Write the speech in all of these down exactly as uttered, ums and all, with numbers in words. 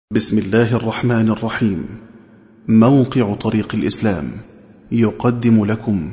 بسم الله الرحمن الرحيم. موقع طريق الإسلام يقدم لكم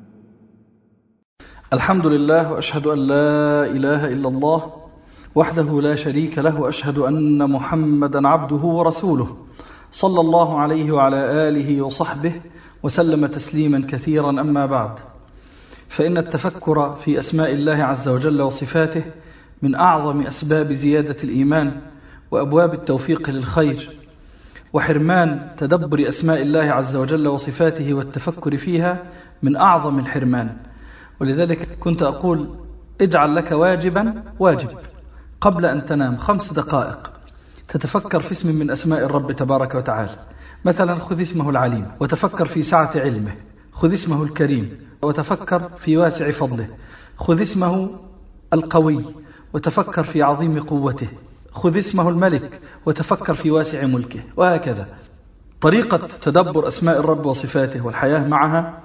الحمد لله، وأشهد أن لا إله إلا الله وحده لا شريك له، وأشهد أن محمدا عبده ورسوله صلى الله عليه وعلى آله وصحبه وسلم تسليما كثيرا. أما بعد، فإن التفكر في أسماء الله عز وجل وصفاته من أعظم أسباب زيادة الإيمان وأبواب التوفيق للخير، وحرمان تدبر أسماء الله عز وجل وصفاته والتفكر فيها من أعظم الحرمان. ولذلك كنت أقول: اجعل لك واجبا واجب قبل أن تنام خمس دقائق تتفكر في اسم من أسماء الرب تبارك وتعالى. مثلا خذ اسمه العليم وتفكر في سعة علمه، خذ اسمه الكريم وتفكر في واسع فضله، خذ اسمه القوي وتفكر في عظيم قوته، خذ اسمه الملك وتفكر في واسع ملكه، وهكذا. طريقة تدبر أسماء الرب وصفاته والحياة معها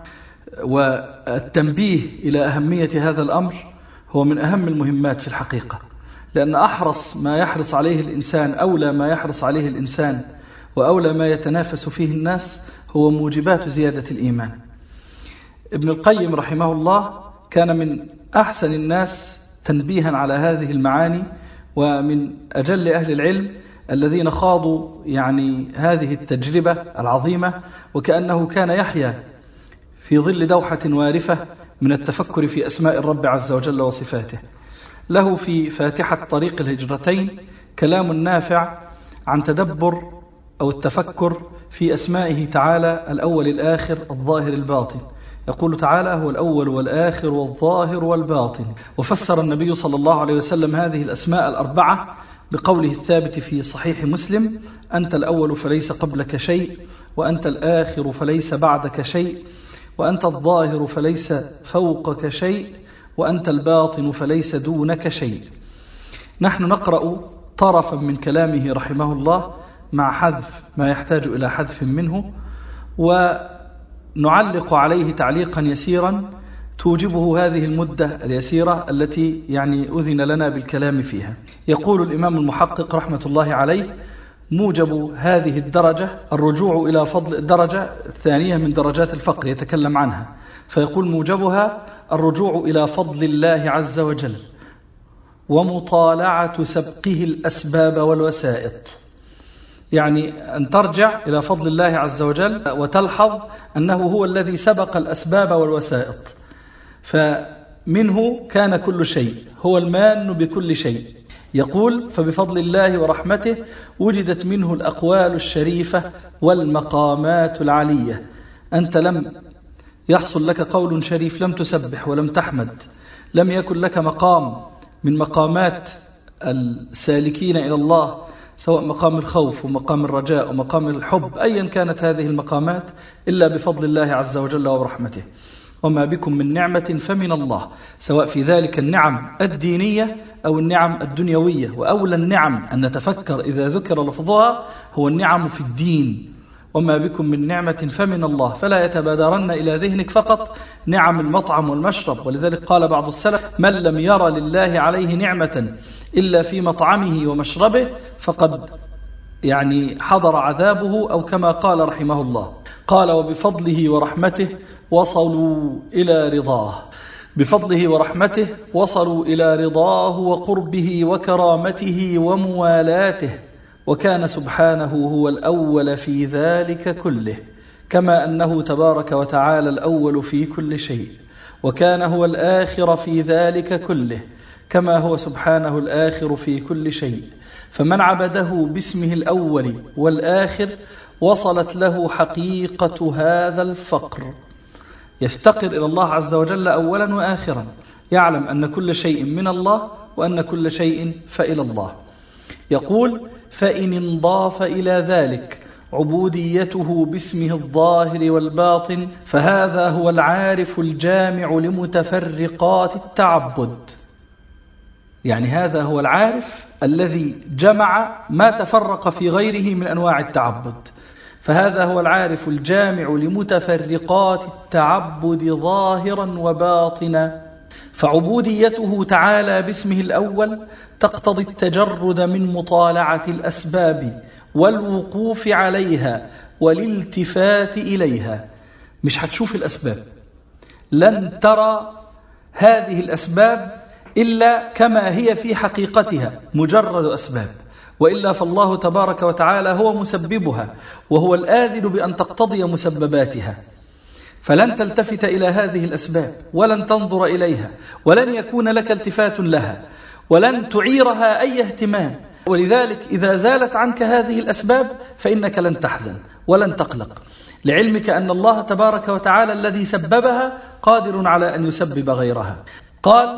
والتنبيه إلى أهمية هذا الأمر هو من أهم المهمات في الحقيقة، لأن أحرص ما يحرص عليه الإنسان، أولى ما يحرص عليه الإنسان وأولى ما يتنافس فيه الناس هو موجبات زيادة الإيمان. ابن القيم رحمه الله كان من أحسن الناس تنبيها على هذه المعاني، ومن أجل أهل العلم الذين خاضوا يعني هذه التجربة العظيمة، وكأنه كان يحيا في ظل دوحة وارفة من التفكر في أسماء الرب عز وجل وصفاته. له في فاتحة طريق الهجرتين كلام نافع عن تدبر أو التفكر في أسمائه تعالى الأول الآخر الظاهر الباطن. يقول تعالى: هو الأول والآخر والظاهر والباطن. وفسر النبي صلى الله عليه وسلم هذه الأسماء الأربعة بقوله الثابت في صحيح مسلم: أنت الأول فليس قبلك شيء، وأنت الآخر فليس بعدك شيء، وأنت الظاهر فليس فوقك شيء، وأنت الباطن فليس دونك شيء. نحن نقرأ طرفا من كلامه رحمه الله مع حذف ما يحتاج إلى حذف منه، ونعلق عليه تعليقا يسيرا توجبه هذه المدة اليسيرة التي يعني أذن لنا بالكلام فيها. يقول الإمام المحقق رحمة الله عليه: موجب هذه الدرجة الرجوع إلى فضل الدرجة الثانية من درجات الفقر يتكلم عنها، فيقول: موجبها الرجوع إلى فضل الله عز وجل ومطالعة سبقه الأسباب والوسائط. يعني أن ترجع إلى فضل الله عز وجل وتلحظ أنه هو الذي سبق الأسباب والوسائط، فمنه كان كل شيء، هو المان بكل شيء. يقول: فبفضل الله ورحمته وجدت منه الأقوال الشريفة والمقامات العلية. أنت لم يحصل لك قول شريف، لم تسبح ولم تحمد، لم يكن لك مقام من مقامات السالكين إلى الله، سواء مقام الخوف ومقام الرجاء ومقام الحب، أيا كانت هذه المقامات، إلا بفضل الله عز وجل ورحمته. وما بكم من نعمة فمن الله، سواء في ذلك النعم الدينية أو النعم الدنيوية. وأولى النعم أن نتفكر إذا ذكر لفظها هو النعم في الدين. وما بكم من نعمة فمن الله، فلا يتبادرن إلى ذهنك فقط نعم المطعم والمشرب. ولذلك قال بعض السلف: من لم يرى لله عليه نعمة إلا في مطعمه ومشربه فقد يعني حضر عذابه، أو كما قال رحمه الله. قال: وبفضله ورحمته وصلوا إلى رضاه. بفضله ورحمته وصلوا إلى رضاه وقربه وكرامته وموالاته، وكان سبحانه هو الأول في ذلك كله، كما أنه تبارك وتعالى الأول في كل شيء، وكان هو الآخر في ذلك كله، كما هو سبحانه الآخر في كل شيء. فمن عبده باسمه الأول والآخر وصلت له حقيقة هذا الفقر، يفتقر إلى الله عز وجل أولا وآخرا، يعلم أن كل شيء من الله وأن كل شيء فإلى الله. يقول: فإن انضاف إلى ذلك عبوديته باسمه الظاهر والباطن فهذا هو العارف الجامع لمتفرقات التعبد. يعني هذا هو العارف الذي جمع ما تفرق في غيره من أنواع التعبد، فهذا هو العارف الجامع لمتفرقات التعبد ظاهرا وباطنا. فعبوديته تعالى باسمه الأول تقتضي التجرد من مطالعة الأسباب والوقوف عليها والالتفات إليها. مش هتشوف الأسباب، لن ترى هذه الأسباب إلا كما هي في حقيقتها، مجرد أسباب، وإلا فالله تبارك وتعالى هو مسببها، وهو الآذن بأن تقتضي مسبباتها. فلن تلتفت إلى هذه الأسباب، ولن تنظر إليها، ولن يكون لك التفات لها، ولن تعيرها أي اهتمام. ولذلك إذا زالت عنك هذه الأسباب فإنك لن تحزن ولن تقلق، لعلمك أن الله تبارك وتعالى الذي سببها قادر على أن يسبب غيرها. قال: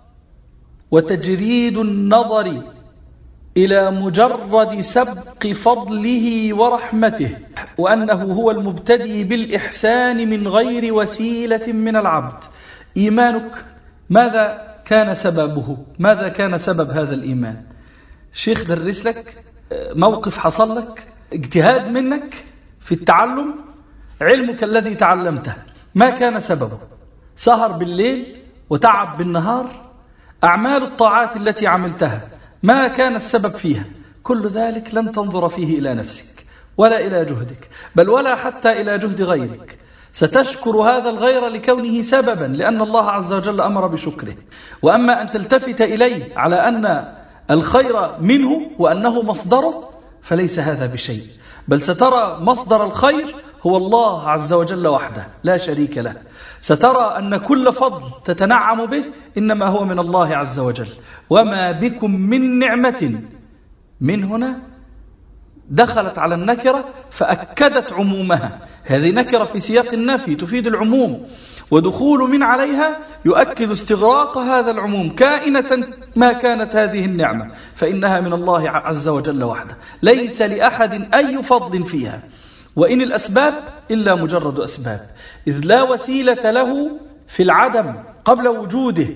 وتجريد النظر إلى مجرد سبق فضله ورحمته، وأنه هو المبتدئ بالإحسان من غير وسيلة من العبد. إيمانك ماذا كان سببه؟ ماذا كان سبب هذا الإيمان؟ شيخ درس لك، موقف حصل لك، اجتهاد منك في التعلم، علمك الذي تعلمته ما كان سببه؟ سهر بالليل وتعب بالنهار، أعمال الطاعات التي عملتها ما كان السبب فيها؟ كل ذلك لن تنظر فيه إلى نفسك ولا إلى جهدك، بل ولا حتى إلى جهد غيرك. ستشكر هذا الغير لكونه سببا، لأن الله عز وجل أمر بشكره. وأما أن تلتفت إليه على أن الخير منه وأنه مصدره، فليس هذا بشيء، بل سترى مصدر الخير هو الله عز وجل وحده لا شريك له. سترى أن كل فضل تتنعم به إنما هو من الله عز وجل. وما بكم من نعمة، من هنا دخلت على النكرة فأكدت عمومها. هذه نكرة في سياق النفي تفيد العموم، ودخول من عليها يؤكد استغراق هذا العموم، كائنة ما كانت هذه النعمة فإنها من الله عز وجل وحده، ليس لأحد أي فضل فيها. وإن الأسباب إلا مجرد أسباب، إذ لا وسيلة له في العدم قبل وجوده.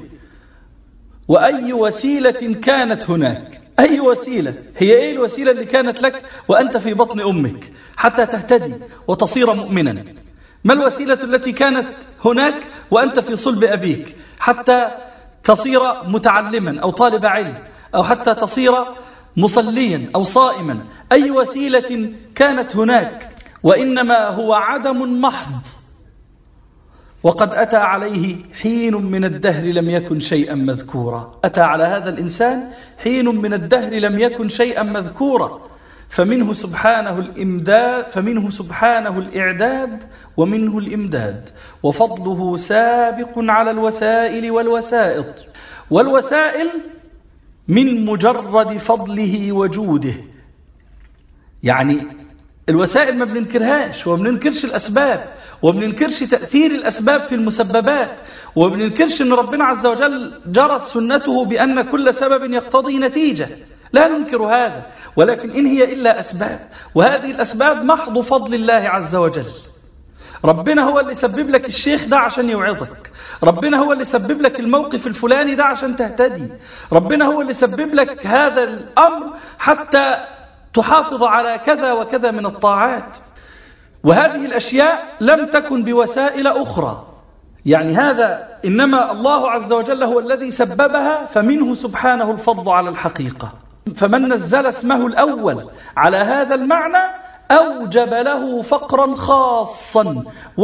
وأي وسيلة كانت هناك، أي وسيلة، هي إيه الوسيلة اللي كانت لك وأنت في بطن أمك حتى تهتدي وتصير مؤمنا؟ ما الوسيلة التي كانت هناك وأنت في صلب أبيك حتى تصير متعلما أو طالب علم، أو حتى تصير مصليا أو صائما؟ أي وسيلة كانت هناك؟ وإنما هو عدم محض، وقد أتى عليه حين من الدهر لم يكن شيئا مذكورا. أتى على هذا الإنسان حين من الدهر لم يكن شيئا مذكورا، فمنه سبحانه الإمداد، فمنه سبحانه الإعداد ومنه الإمداد، وفضله سابق على الوسائل والوسائط. والوسائل من مجرد فضله وجوده، يعني الوسائل ما بننكرهاش، وما بننكرش الأسباب، وما بننكرش تأثير الأسباب في المسببات، وما بننكرش أن ربنا عز وجل جرت سنته بأن كل سبب يقتضي نتيجة، لا ننكر هذا، ولكن إن هي إلا أسباب، وهذه الأسباب محض فضل الله عز وجل. ربنا هو اللي سبب لك الشيخ ده عشان يوعظك، ربنا هو اللي سبب لك الموقف الفلاني ده عشان تهتدي، ربنا هو اللي سبب لك هذا الأمر حتى تحافظ على كذا وكذا من الطاعات. وهذه الأشياء لم تكن بوسائل أخرى، يعني هذا إنما الله عز وجل هو الذي سببها، فمنه سبحانه الفضل على الحقيقة. فمن نزل اسمه الأول على هذا المعنى أوجب له فقرا خاصا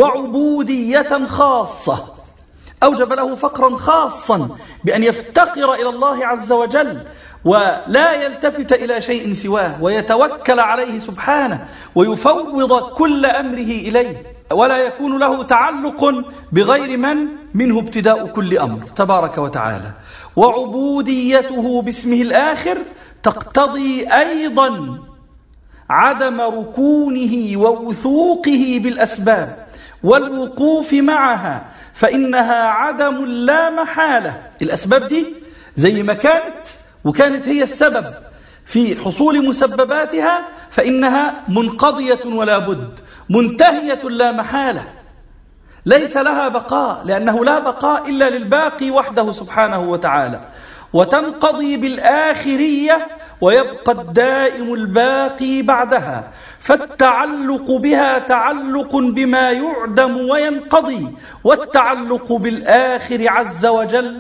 وعبودية خاصة، أوجب له فقرا خاصا بأن يفتقر إلى الله عز وجل ولا يلتفت إلى شيء سواه، ويتوكل عليه سبحانه ويفوض كل أمره إليه، ولا يكون له تعلق بغير من منه ابتداء كل أمر تبارك وتعالى. وعبوديته باسمه الآخر تقتضي أيضا عدم ركونه ووثوقه بالأسباب والوقوف معها، فإنها عدم لا محالة. الأسباب دي زي ما كانت وكانت هي السبب في حصول مسبباتها، فإنها منقضية ولا بد، منتهية لا محالة، ليس لها بقاء، لأنه لا بقاء إلا للباقي وحده سبحانه وتعالى، وتنقضي بالآخرية ويبقى الدائم الباقي بعدها. فالتعلق بها تعلق بما يعدم وينقضي، والتعلق بالآخر عز وجل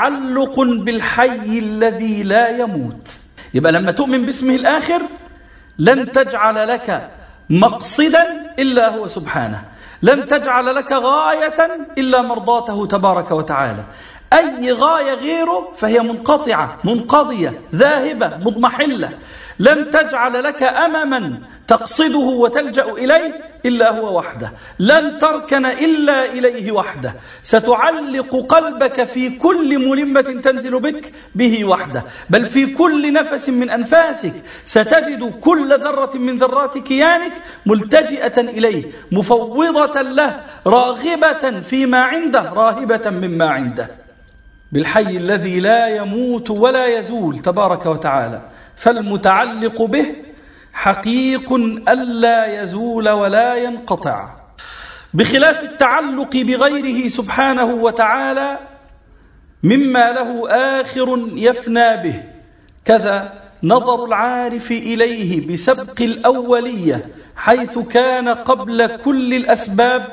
تعلق بالحي الذي لا يموت. يبقى لما تؤمن باسمه الآخر لن تجعل لك مقصدا إلا هو سبحانه، لن تجعل لك غاية إلا مرضاته تبارك وتعالى. أي غاية غيره فهي منقطعة منقضية ذاهبة مضمحلة. لن تجعل لك أمما تقصده وتلجأ إليه إلا هو وحده، لن تركن إلا إليه وحده. ستعلق قلبك في كل ملمة تنزل بك به وحده، بل في كل نفس من أنفاسك ستجد كل ذرة من ذرات كيانك ملتجئة إليه، مفوضة له، راغبة فيما عنده، راهبة مما عنده، بالحي الذي لا يموت ولا يزول تبارك وتعالى. فالمتعلق به حقيق ألا يزول ولا ينقطع، بخلاف التعلق بغيره سبحانه وتعالى مما له آخر يفنى به. كذا نظر العارف إليه بسبق الأولية حيث كان قبل كل الأسباب،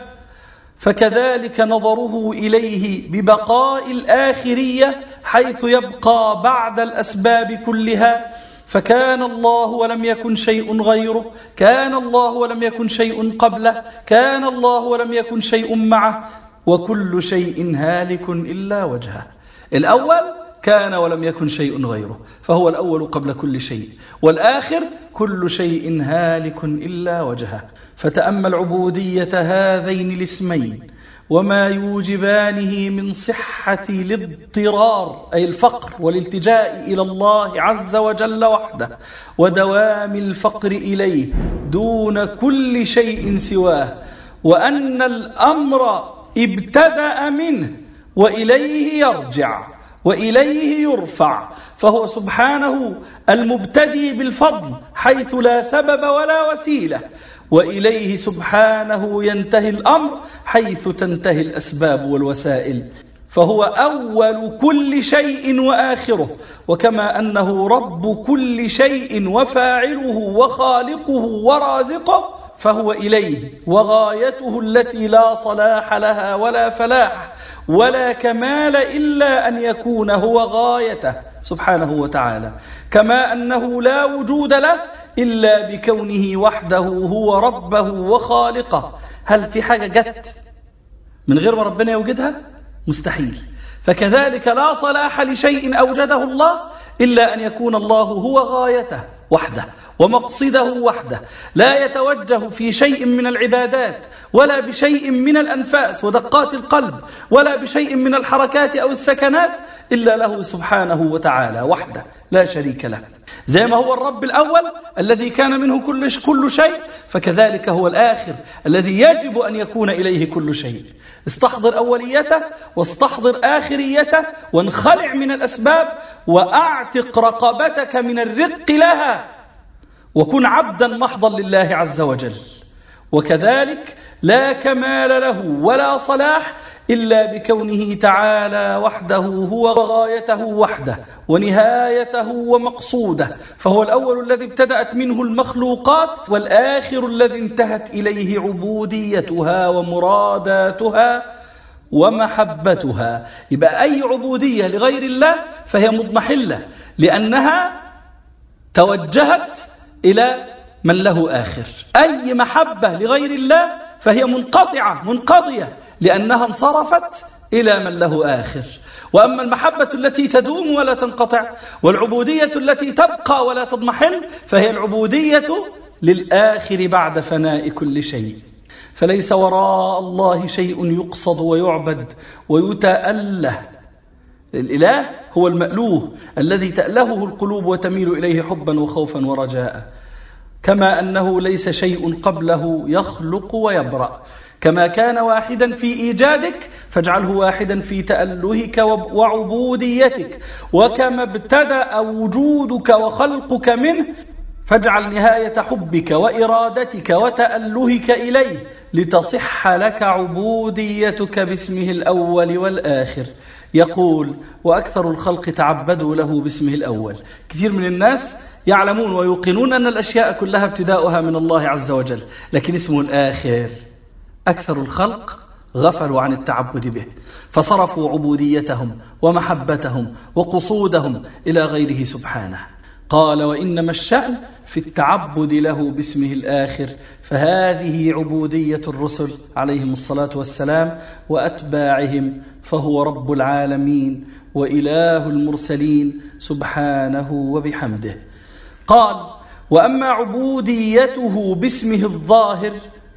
فكذلك نظره إليه ببقاء الآخرية حيث يبقى بعد الأسباب كلها. فكان الله ولم يكن شيء غيره، كان الله ولم يكن شيء قبله، كان الله ولم يكن شيء معه، وكل شيء هالك إلا وجهه. الأول كان ولم يكن شيء غيره، فهو الأول قبل كل شيء، والآخر كل شيء هالك إلا وجهه. فتأمل عبودية هذين الاسمين وما يوجبانه من صحة الاضطرار، أي الفقر والالتجاء إلى الله عز وجل وحده، ودوام الفقر إليه دون كل شيء سواه، وأن الأمر ابتدأ منه وإليه يرجع وإليه يرفع، فهو سبحانه المبتدي بالفضل حيث لا سبب ولا وسيلة، وإليه سبحانه ينتهي الأمر حيث تنتهي الأسباب والوسائل، فهو أول كل شيء وآخره. وكما أنه رب كل شيء وفاعله وخالقه ورازقه، فهو إليه وغايته التي لا صلاح لها ولا فلاح ولا كمال إلا أن يكون هو غايته سبحانه وتعالى. كما أنه لا وجود له إلا بكونه وحده هو ربه وخالقه. هل في حاجة جت من غير ما ربنا يوجدها؟ مستحيل. فكذلك لا صلاح لشيء أوجده الله إلا أن يكون الله هو غايته وحده ومقصده وحده، لا يتوجه في شيء من العبادات ولا بشيء من الأنفاس ودقات القلب ولا بشيء من الحركات أو السكنات إلا له سبحانه وتعالى وحده لا شريك له. زي ما هو الرب الأول الذي كان منه كل كل شيء، فكذلك هو الآخر الذي يجب أن يكون إليه كل شيء. استحضر أوليته واستحضر آخريته وانخلع من الأسباب وأعتق رقبتك من الرق لها، وكن عبدا محضا لله عز وجل. وكذلك لا كمال له ولا صلاح إلا بكونه تعالى وحده هو غايته وحده ونهايته ومقصوده، فهو الأول الذي ابتدأت منه المخلوقات، والآخر الذي انتهت إليه عبوديتها ومراداتها ومحبتها. يبقى أي عبودية لغير الله فهي مضمحلة، لأنها توجهت إلى من له آخر. أي محبة لغير الله فهي منقطعة منقضية، لأنها انصرفت إلى من له آخر. وأما المحبة التي تدوم ولا تنقطع والعبودية التي تبقى ولا تضمحل فهي العبودية للآخر بعد فناء كل شيء. فليس وراء الله شيء يقصد ويعبد ويتأله. الإله هو المألوه الذي تألهه القلوب وتميل إليه حبا وخوفا ورجاء. كما أنه ليس شيء قبله يخلق ويبرأ، كما كان واحدا في إيجادك فاجعله واحدا في تألهك وعبوديتك، وكما ابتدأ وجودك وخلقك منه فاجعل نهاية حبك وإرادتك وتألهك إليه لتصح لك عبوديتك باسمه الأول والآخر. يقول: وأكثر الخلق تعبدوا له باسمه الأول. كثير من الناس يعلمون ويوقنون أن الأشياء كلها ابتداؤها من الله عز وجل، لكن اسمه الآخر. أكثر الخلق غفلوا عن التعبد به، فصرفوا عبوديتهم ومحبتهم وقصودهم إلى غيره سبحانه. قال وإنما الشأن في التعبد له باسمه الآخر، فهذه عبودية الرسل عليهم الصلاة والسلام وأتباعهم، فهو رب العالمين وإله المرسلين سبحانه وبحمده. قال وأما عبوديته باسمه الظاهر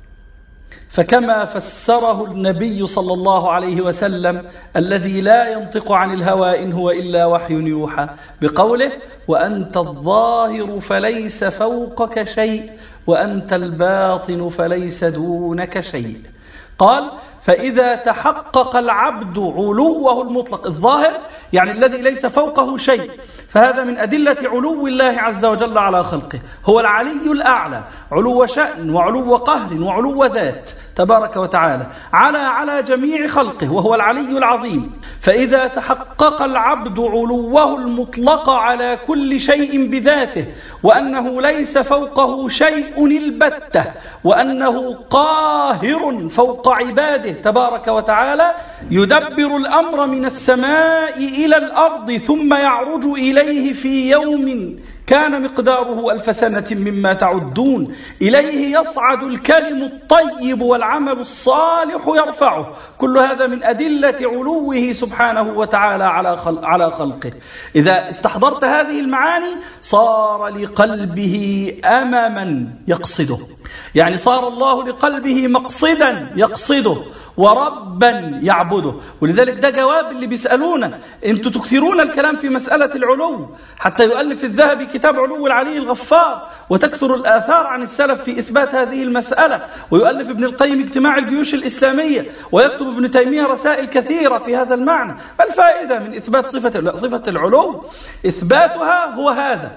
فكما فسره النبي صلى الله عليه وسلم الذي لا ينطق عن الهوى إن هو إلا وحي يوحى بقوله وأنت الظاهر فليس فوقك شيء وأنت الباطن فليس دونك شيء. قال فإذا تحقق العبد علوه المطلق، الظاهر يعني الذي ليس فوقه شيء، فهذا من أدلة علو الله عز وجل على خلقه، هو العلي الأعلى، علو شأن وعلو قهر وعلو ذات تبارك وتعالى على على جميع خلقه، وهو العلي العظيم. فإذا تحقق العبد علوه المطلق على كل شيء بذاته، وأنه ليس فوقه شيء البتة، وأنه قاهر فوق عباده تبارك وتعالى، يدبر الأمر من السماء إلى الأرض ثم يعرج إليه في يوم كان مقداره ألف سنة مما تعدون، إليه يصعد الكلم الطيب والعمل الصالح يرفعه. كل هذا من أدلة علوه سبحانه وتعالى على خلقه. إذا استحضرت هذه المعاني صار لقلبه أمما يقصده، يعني صار الله لقلبه مقصدا يقصده وربا يعبده. ولذلك ده جواب اللي بيسألونا، انتوا تكثرون الكلام في مسألة العلو، حتى يؤلف الذهبي كتاب علو العلي الغفار، وتكثر الآثار عن السلف في إثبات هذه المسألة، ويؤلف ابن القيم اجتماع الجيوش الإسلامية، ويكتب ابن تيمية رسائل كثيرة في هذا المعنى. ما الفائدة من إثبات صفة صفة العلو؟ إثباتها هو هذا،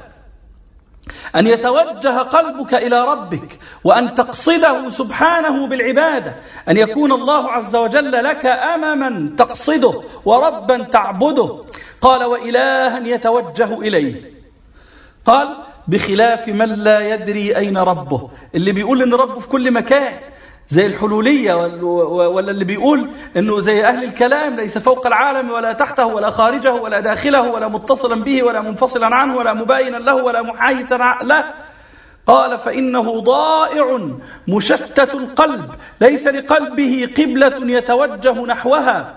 أن يتوجه قلبك إلى ربك، وأن تقصده سبحانه بالعبادة، أن يكون الله عز وجل لك أمما تقصده وربا تعبده. قال وإلها يتوجه إليه. قال بخلاف من لا يدري أين ربه، اللي بيقول إن ربه في كل مكان زي الحلولية، ولا اللي بيقول أنه زي أهل الكلام ليس فوق العالم ولا تحته ولا خارجه ولا داخله ولا متصلا به ولا منفصلا عنه ولا مباينا له ولا محايدا له. قال فإنه ضائع مشتت القلب، ليس لقلبه قبلة يتوجه نحوها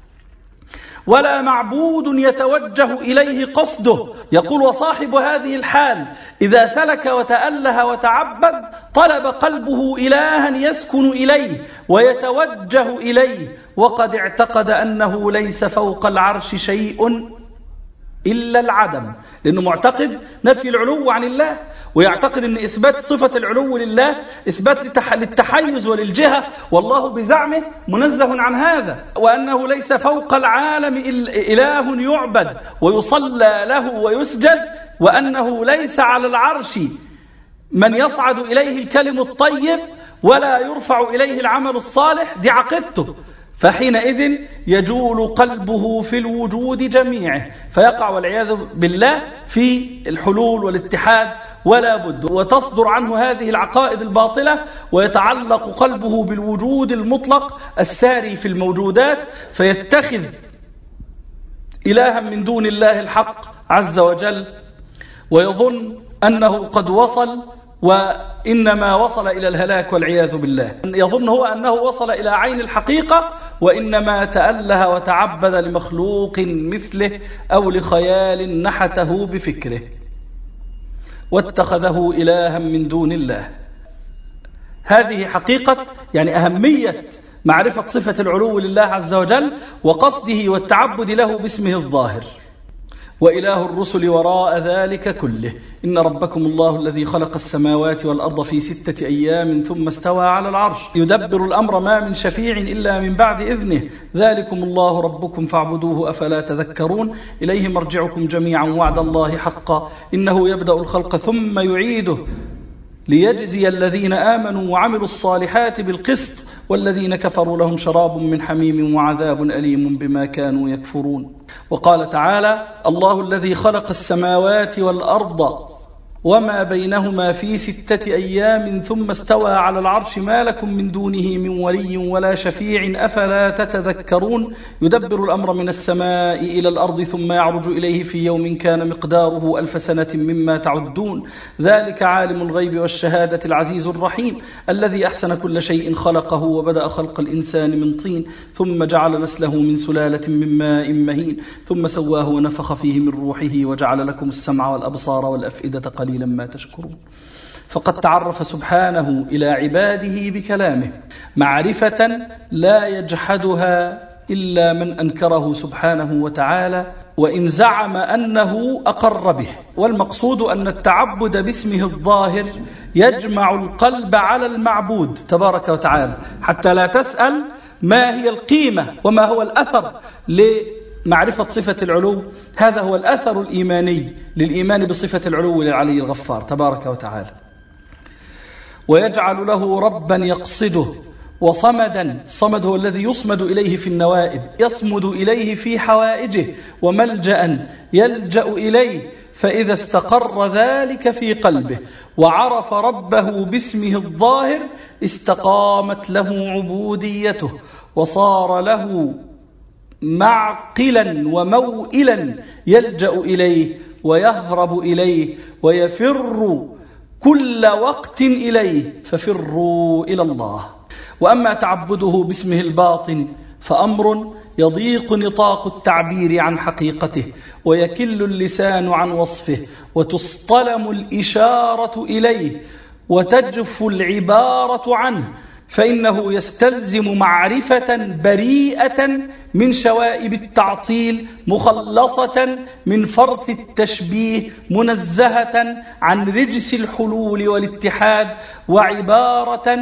ولا معبود يتوجه إليه قصده. يقول وصاحب هذه الحال إذا سلك وتأله وتعبد طلب قلبه إلها يسكن إليه ويتوجه إليه، وقد اعتقد أنه ليس فوق العرش شيء إلا العدم، لأنه معتقد نفي العلو عن الله، ويعتقد أن إثبات صفة العلو لله إثبات للتحيز وللجهة، والله بزعمه منزه عن هذا، وأنه ليس فوق العالم إله يعبد ويصلى له ويسجد، وأنه ليس على العرش من يصعد إليه الكلم الطيب ولا يرفع إليه العمل الصالح. دي عقيدته. فحينئذ يجول قلبه في الوجود جميعه، فيقع والعياذ بالله في الحلول والاتحاد ولا بد، وتصدر عنه هذه العقائد الباطلة، ويتعلق قلبه بالوجود المطلق الساري في الموجودات، فيتخذ إلها من دون الله الحق عز وجل، ويظن أنه قد وصل، وإنما وصل إلى الهلاك والعياذ بالله. يظن هو أنه وصل إلى عين الحقيقة، وإنما تأله وتعبد لمخلوق مثله أو لخيال نحته بفكره، واتخذه إلها من دون الله. هذه حقيقة يعني أهمية معرفة صفة العلو لله عز وجل، وقصده والتعبد له باسمه الظاهر. وإله الرسل وراء ذلك كله، إن ربكم الله الذي خلق السماوات والأرض في ستة أيام ثم استوى على العرش يدبر الأمر ما من شفيع إلا من بعد إذنه ذلكم الله ربكم فاعبدوه أفلا تذكرون إليه مرجعكم جميعا وعد الله حقا إنه يبدأ الخلق ثم يعيده ليجزي الذين آمنوا وعملوا الصالحات بالقسط والذين كفروا لهم شراب من حميم وعذاب أليم بما كانوا يكفرون. وقال تعالى الله الذي خلق السماوات والأرض وما بينهما في ستة أيام ثم استوى على العرش ما لكم من دونه من ولي ولا شفيع أفلا تتذكرون يدبر الأمر من السماء إلى الأرض ثم يعرج إليه في يوم كان مقداره ألف سنة مما تعدون ذلك عالم الغيب والشهادة العزيز الرحيم الذي أحسن كل شيء خلقه وبدأ خلق الإنسان من طين ثم جعل نسله من سلالة من ماء مهين ثم سواه ونفخ فيه من روحه وجعل لكم السمع والأبصار والأفئدة قليلا ما تشكرون. فقد تعرف سبحانه إلى عباده بكلامه معرفة لا يجحدها إلا من أنكره سبحانه وتعالى وإن زعم أنه أقر به. والمقصود أن التعبد باسمه الظاهر يجمع القلب على المعبود تبارك وتعالى حتى لا تسأل ما هي القيمة وما هو الأثر لمعرفة صفة العلو. هذا هو الأثر الإيماني للإيمان بصفة العلو للعلي الغفار تبارك وتعالى. ويجعل له ربا يقصده وصمدا. الصمد هو الذي يصمد إليه في النوائب يصمد إليه في حوائجه وملجأ يلجأ إليه فإذا استقر ذلك في قلبه وعرف ربه باسمه الظاهر استقامت له عبوديته وصار له معقلا وموئلا يلجأ إليه ويهرب إليه ويفر كل وقت إليه ففروا إلى الله. وأما تعبده باسمه الباطن فأمر يضيق نطاق التعبير عن حقيقته ويكل اللسان عن وصفه وتصطلم الإشارة إليه وتجف العبارة عنه فإنه يستلزم معرفة بريئة من شوائب التعطيل مخلصة من فرث التشبيه منزهة عن رجس الحلول والاتحاد وعبارة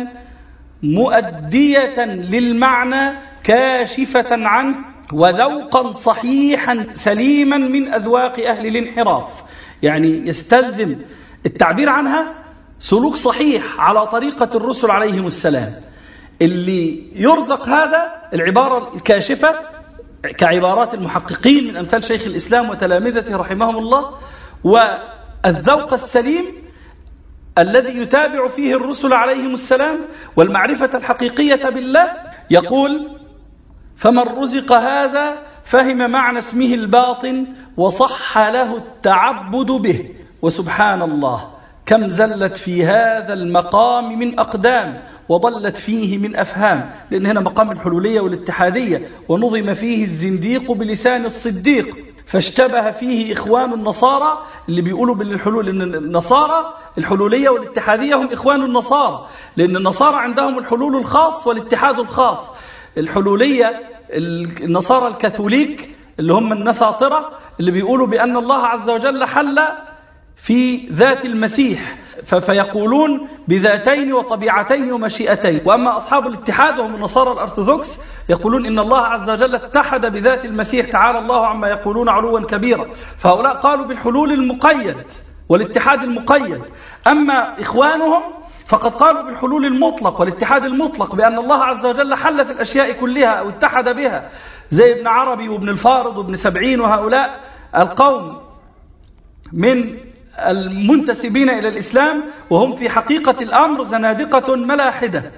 مؤدية للمعنى كاشفة عنه وذوقا صحيحا سليما من أذواق أهل الانحراف. يعني يستلزم التعبير عنها سلوك صحيح على طريقة الرسل عليهم السلام. اللي يرزق هذا العبارة الكاشفة كعبارات المحققين من أمثال شيخ الإسلام وتلامذته رحمهم الله والذوق السليم الذي يتابع فيه الرسل عليهم السلام والمعرفة الحقيقية بالله. يقول فمن رزق هذا فهم معنى اسمه الباطن وصح له التعبد به. وسبحان الله كم زلت في هذا المقام من أقدام وضلت فيه من أفهام، لأن هنا مقام الحلولية والاتحادية ونظم فيه الزنديق بلسان الصديق فاشتبه فيه إخوان النصارى اللي بيقولوا بالحلول إن النصارى الحلولية والاتحادية هم إخوان النصارى، لأن النصارى عندهم الحلول الخاص والاتحاد الخاص. الحلولية النصارى الكاثوليك اللي هم النساطرة اللي بيقولوا بأن الله عز وجل حل في ذات المسيح فيقولون بذاتين وطبيعتين ومشيئتين. وأما أصحاب الاتحاد وهم النصارى الأرثوذكس يقولون إن الله عز وجل اتحد بذات المسيح تعالى الله عما يقولون علوا كبيرا. فهؤلاء قالوا بالحلول المقيد والاتحاد المقيد. أما إخوانهم فقد قالوا بالحلول المطلق والاتحاد المطلق بأن الله عز وجل حل في الأشياء كلها أو اتحد بها، زي ابن عربي وابن الفارض وابن سبعين وهؤلاء القوم من المنتسبين إلى الإسلام وهم في حقيقة الأمر زنادقة ملاحدة،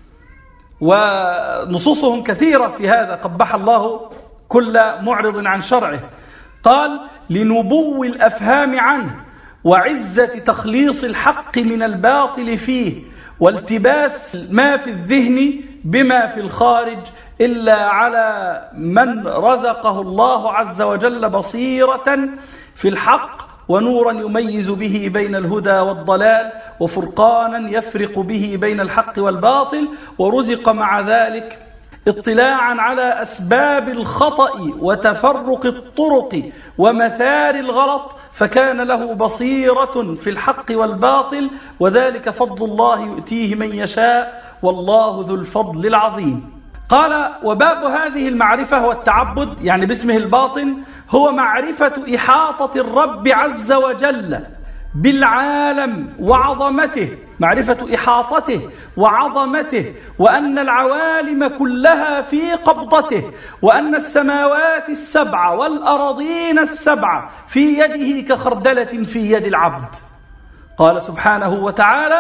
ونصوصهم كثيرة في هذا قبح الله كل معرض عن شرعه. قال لنبو الأفهام عنه وعزة تخليص الحق من الباطل فيه والتباس ما في الذهن بما في الخارج إلا على من رزقه الله عز وجل بصيرة في الحق ونورا يميز به بين الهدى والضلال وفرقانا يفرق به بين الحق والباطل، ورزق مع ذلك اطلاعا على أسباب الخطأ وتفرق الطرق ومثار الغلط فكان له بصيرة في الحق والباطل، وذلك فضل الله يؤتيه من يشاء والله ذو الفضل العظيم. قال وباب هذه المعرفة والتعبد يعني باسمه الباطن هو معرفة إحاطة الرب عز وجل بالعالم وعظمته، معرفة إحاطته وعظمته، وأن العوالم كلها في قبضته، وأن السماوات السبع والأراضين السبع في يده كخردلة في يد العبد. قال سبحانه وتعالى: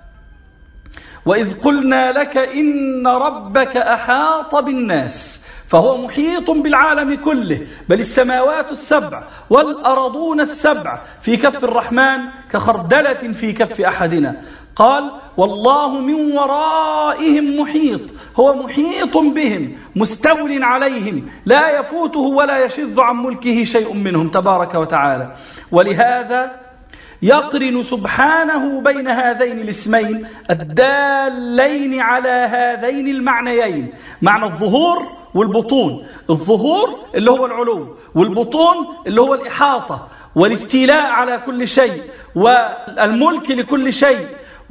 وإذ قلنا لك إن ربك أحاط بالناس، فهو محيط بالعالم كله، بل السماوات السبع والأرضون السبع في كف الرحمن كخردلة في كف أحدنا. قال: والله من ورائهم محيط، هو محيط بهم مستول عليهم لا يفوته ولا يشذ عن ملكه شيء منهم تبارك وتعالى. ولهذا يقرن سبحانه بين هذين الاسمين الدالين على هذين المعنيين، معنى الظهور والبطون. الظهور اللي هو العلو، والبطون اللي هو الإحاطة والاستيلاء على كل شيء والملك لكل شيء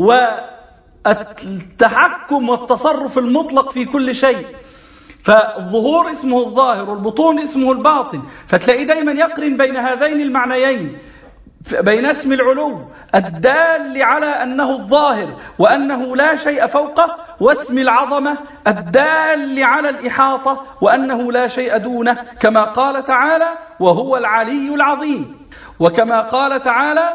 والتحكم والتصرف المطلق في كل شيء. فالظهور اسمه الظاهر والبطون اسمه الباطن، فتلاقي دايما يقرن بين هذين المعنيين، بين اسم العلو الدال على أنه الظاهر وأنه لا شيء فوقه، واسم العظمة الدال على الإحاطة وأنه لا شيء دونه، كما قال تعالى: وهو العلي العظيم، وكما قال تعالى: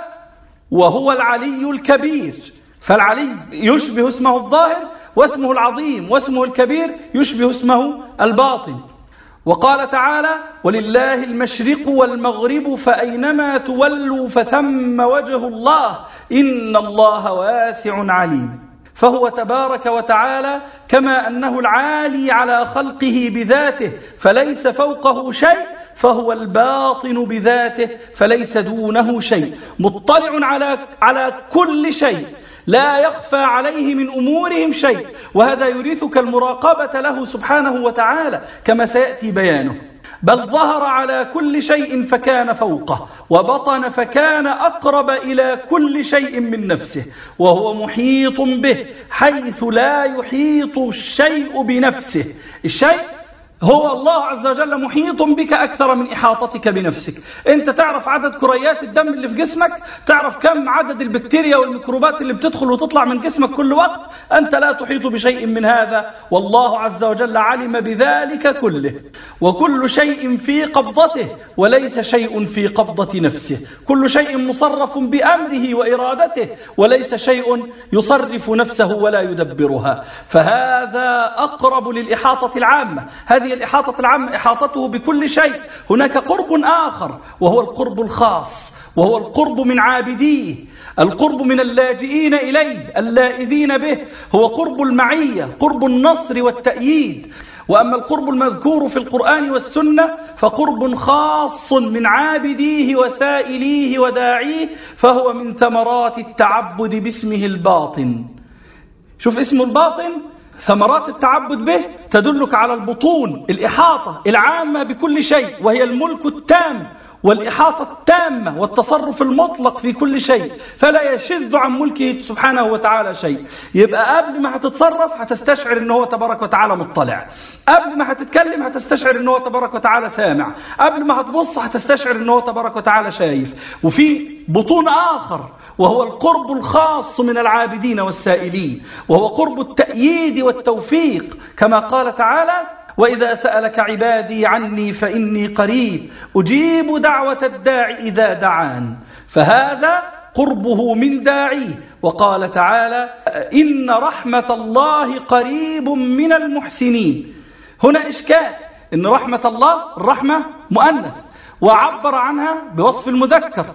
وهو العلي الكبير. فالعلي يشبه اسمه الظاهر، واسمه العظيم واسمه الكبير يشبه اسمه الباطن. وقال تعالى: ولله المشرق والمغرب فأينما تولوا فثم وجه الله إن الله واسع عليم. فهو تبارك وتعالى كما أنه العالي على خلقه بذاته فليس فوقه شيء، فهو الباطن بذاته فليس دونه شيء، مطلع على على كل شيء، لا يخفى عليه من أمورهم شيء، وهذا يورثك المراقبة له سبحانه وتعالى كما سيأتي بيانه. بل ظهر على كل شيء فكان فوقه، وبطن فكان أقرب إلى كل شيء من نفسه، وهو محيط به حيث لا يحيط الشيء بنفسه. الشيء هو الله عز وجل محيط بك أكثر من إحاطتك بنفسك. أنت تعرف عدد كريات الدم اللي في جسمك، تعرف كم عدد البكتيريا والميكروبات اللي بتدخل وتطلع من جسمك كل وقت، أنت لا تحيط بشيء من هذا، والله عز وجل علم بذلك كله. وكل شيء في قبضته وليس شيء في قبضة نفسه، كل شيء مصرف بأمره وإرادته وليس شيء يصرف نفسه ولا يدبرها، فهذا أقرب للإحاطة العامة. هذه الإحاطة العامة إحاطته بكل شيء. هناك قرب آخر وهو القرب الخاص، وهو القرب من عابديه، القرب من اللاجئين إليه اللاذين به، هو قرب المعية، قرب النصر والتأييد. وأما القرب المذكور في القرآن والسنة فقرب خاص من عابديه وسائليه وداعيه، فهو من ثمرات التعبد باسمه الباطن. شوف اسمه الباطن، ثمرات التعبد به تدلك على البطون، الإحاطة العامة بكل شيء، وهي الملك التام والإحاطة التامة والتصرف المطلق في كل شيء، فلا يشذ عن ملكه سبحانه وتعالى شيء. يبقى قبل ما هتتصرف هتستشعر أنه هو تبارك وتعالى مطلع، قبل ما هتتكلم هتستشعر أنه هو تبارك وتعالى سامع، قبل ما هتبص هتستشعر أنه هو تبارك وتعالى شايف. وفي بطون آخر وهو القرب الخاص من العابدين والسائلين، وهو قرب التأييد والتوفيق، كما قال تعالى: وإذا سألك عبادي عني فإني قريب أجيب دعوة الداعي إذا دعان. فهذا قربه من داعيه. وقال تعالى: إن رحمة الله قريب من المحسنين. هنا إشكال، إن رحمة الله الرحمة مؤنث وعبر عنها بوصف المذكر،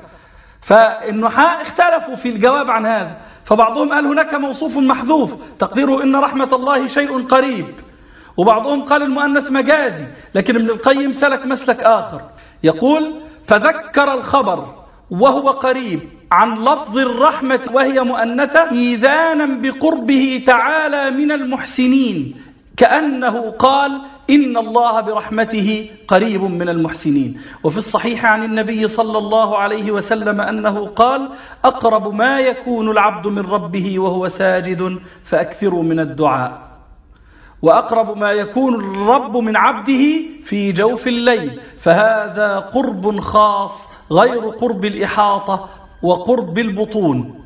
فالنحاة اختلفوا في الجواب عن هذا، فبعضهم قال هناك موصوف محذوف تقديره إن رحمة الله شيء قريب، وبعضهم قال المؤنث مجازي، لكن ابن القيم سلك مسلك آخر يقول: فذكر الخبر وهو قريب عن لفظ الرحمة وهي مؤنثة إيذانا بقربه تعالى من المحسنين، كأنه قال: إن الله برحمته قريب من المحسنين. وفي الصحيح عن النبي صلى الله عليه وسلم أنه قال: أقرب ما يكون العبد من ربه وهو ساجد فأكثروا من الدعاء. وأقرب ما يكون الرب من عبده في جوف الليل، فهذا قرب خاص غير قرب الإحاطة وقرب البطون.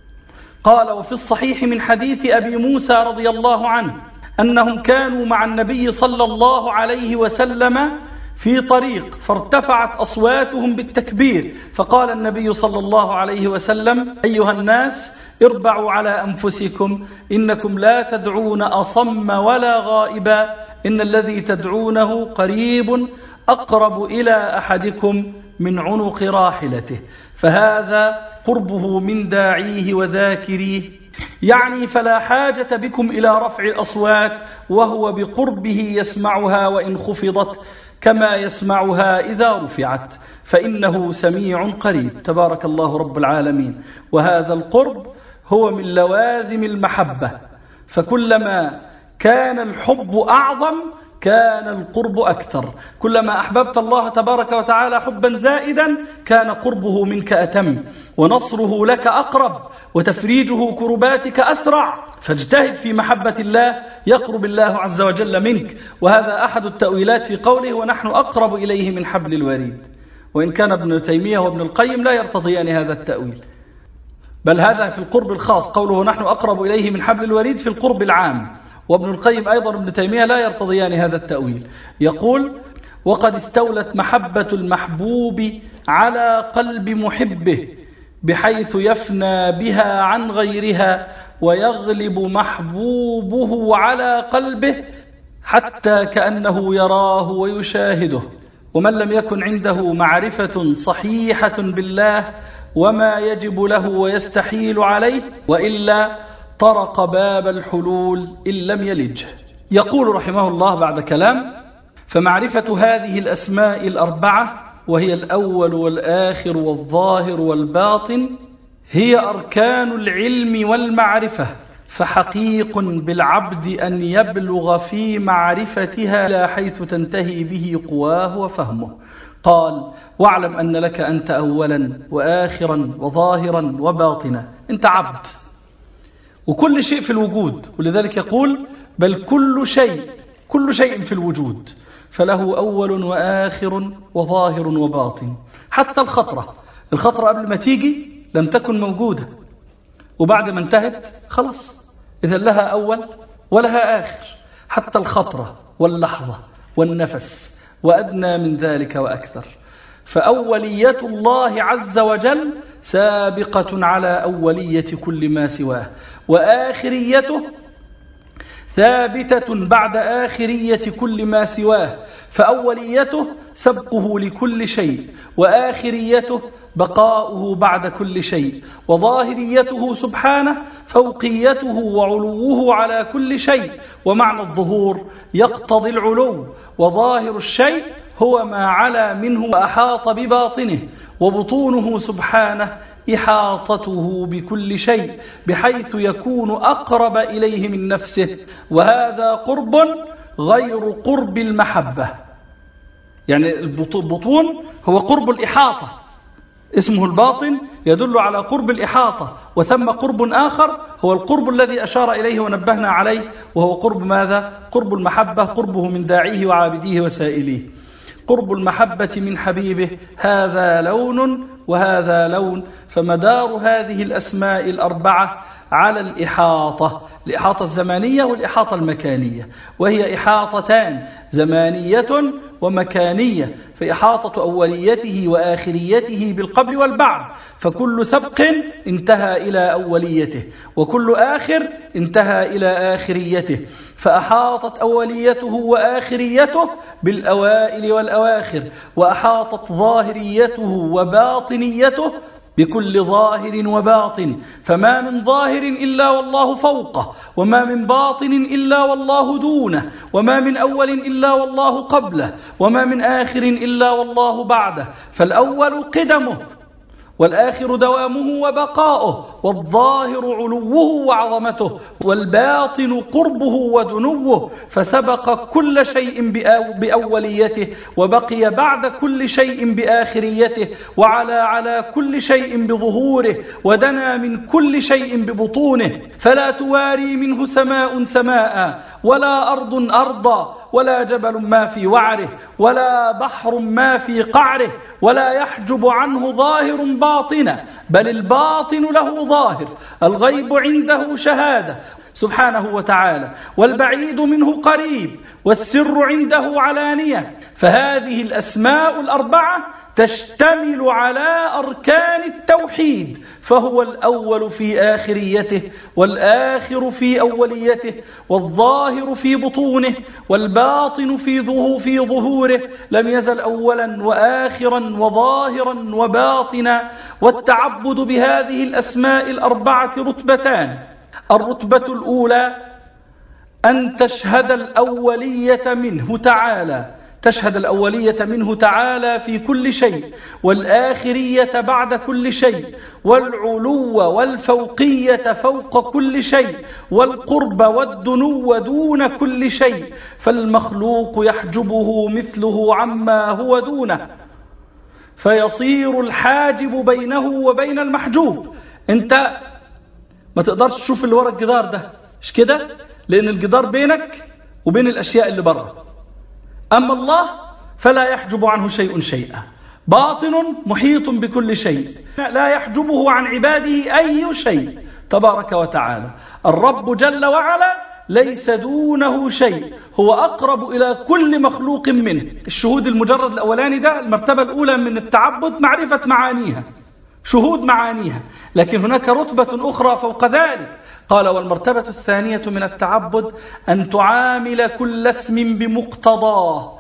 قال: وفي الصحيح من حديث أبي موسى رضي الله عنه أنهم كانوا مع النبي صلى الله عليه وسلم في طريق فارتفعت أصواتهم بالتكبير، فقال النبي صلى الله عليه وسلم: أيها الناس اربعوا على أنفسكم، إنكم لا تدعون أصم ولا غائبا، إن الذي تدعونه قريب أقرب إلى أحدكم من عنق راحلته. فهذا قربه من داعيه وذاكريه، يعني فلا حاجة بكم إلى رفع الأصوات، وهو بقربه يسمعها وإن خفضت كما يسمعها إذا رفعت، فإنه سميع قريب. تبارك الله رب العالمين. وهذا القرب هو من لوازم المحبة، فكلما كان الحب أعظم كان القرب أكثر. كلما أحببت الله تبارك وتعالى حبا زائدا كان قربه منك أتم، ونصره لك أقرب، وتفريجه كرباتك أسرع. فاجتهد في محبة الله يقرب الله عز وجل منك. وهذا أحد التأويلات في قوله: ونحن أقرب إليه من حبل الوريد. وإن كان ابن تيمية وابن القيم لا يرتضيان هذا التأويل، بل هذا في القرب الخاص، قوله نحن أقرب إليه من حبل الوريد في القرب العام. وابن القيم أيضا ابن تيمية لا يرتضيان هذا التأويل. يقول: وقد استولت محبة المحبوب على قلب محبه، بحيث يفنى بها عن غيرها، ويغلب محبوبه على قلبه حتى كأنه يراه ويشاهده. ومن لم يكن عنده معرفة صحيحة بالله وما يجب له ويستحيل عليه، وإلا طرق باب الحلول إن لم يلجه. يقول رحمه الله بعد كلام: فمعرفة هذه الأسماء الأربعة، وهي الأول والآخر والظاهر والباطن، هي أركان العلم والمعرفة، فحقيق بالعبد أن يبلغ في معرفتها إلى حيث تنتهي به قواه وفهمه. قال: واعلم أن لك أنت أولا وآخرا وظاهرا وباطنا. أنت عبد، وكل شيء في الوجود، ولذلك يقول: بل كل شيء كل شيء في الوجود فله أول وآخر وظاهر وباطن. حتى الخطرة الخطرة قبل ما تيجي لم تكن موجودة، وبعد ما انتهت خلاص، إذا لها أول ولها آخر. حتى الخطرة واللحظة والنفس، وأدنى من ذلك وأكثر. فأولية الله عز وجل سابقة على أولية كل ما سواه، وآخريته ثابتة بعد آخرية كل ما سواه. فأوليته سبقه لكل شيء، وآخريته بقاؤه بعد كل شيء، وظاهريته سبحانه فوقيته وعلوه على كل شيء. ومعنى الظهور يقتضي العلو، وظاهر الشيء هو ما علا منه وأحاط بباطنه، وبطونه سبحانه إحاطته بكل شيء، بحيث يكون أقرب إليه من نفسه. وهذا قرب غير قرب المحبة. يعني البطون هو قرب الإحاطة، اسمه الباطن يدل على قرب الإحاطة. وثم قرب آخر هو القرب الذي أشار إليه ونبهنا عليه، وهو قرب ماذا؟ قرب المحبة، قربه من داعيه وعابديه وسائليه. قرب المحبة من حبيبه هذا لون وهذا لون. فمدار هذه الأسماء الأربعة على الإحاطة، الإحاطة الزمانية والإحاطة المكانية، وهي إحاطتان زمانية ومكانية. فإحاطة أوليته وآخريته بالقبل والبعد، فكل سبق انتهى إلى أوليته، وكل آخر انتهى إلى آخريته. فأحاطت أوليته وآخريته بالأوائل والأواخر، وأحاطت ظاهريته وباطنيته بكل ظاهر وباطن. فما من ظاهر إلا والله فوقه، وما من باطن إلا والله دونه، وما من أول إلا والله قبله، وما من آخر إلا والله بعده. فالأول قدمه، والآخر دوامه وبقاؤه، والظاهر علوه وعظمته، والباطن قربه ودنوه. فسبق كل شيء بأوليته، وبقي بعد كل شيء بآخريته، وعلى على كل شيء بظهوره، ودنا من كل شيء ببطونه. فلا تواري منه سماء سماء، ولا أرض أرضا، ولا جبل ما في وعره، ولا بحر ما في قعره، ولا يحجب عنه ظاهر باطنا، بل الباطن له ظاهر. الغيب عنده شهادة، سبحانه وتعالى، والبعيد منه قريب، والسر عنده علانية. فهذه الأسماء الأربعة تشتمل على أركان التوحيد، فهو الأول في آخريته، والآخر في أوليته، والظاهر في بطونه، والباطن في ظهوره، لم يزل أولا وآخرا وظاهرا وباطنا. والتعبد بهذه الأسماء الأربعة رتبتان: الرتبة الأولى أن تشهد الأولية منه تعالى تشهد الأولية منه تعالى في كل شيء، والآخرية بعد كل شيء، والعلو والفوقية فوق كل شيء، والقرب والدنو دون كل شيء، فالمخلوق يحجبه مثله عما هو دونه، فيصير الحاجب بينه وبين المحجوب. انت ما تقدرش تشوف اللي ورا الجدار ده، مش كده؟ لأن الجدار بينك وبين الأشياء اللي بره. أما الله فلا يحجب عنه شيء شيئا، باطن محيط بكل شيء، لا يحجبه عن عباده أي شيء تبارك وتعالى. الرب جل وعلا ليس دونه شيء، هو أقرب إلى كل مخلوق منه. الشهود المجرد الأولاني ده المرتبة الأولى من التعبد، معرفة معانيها، شهود معانيها. لكن هناك رتبة أخرى فوق ذلك، قال: والمرتبة الثانية من التعبد أن تعامل كل اسم بمقتضاه،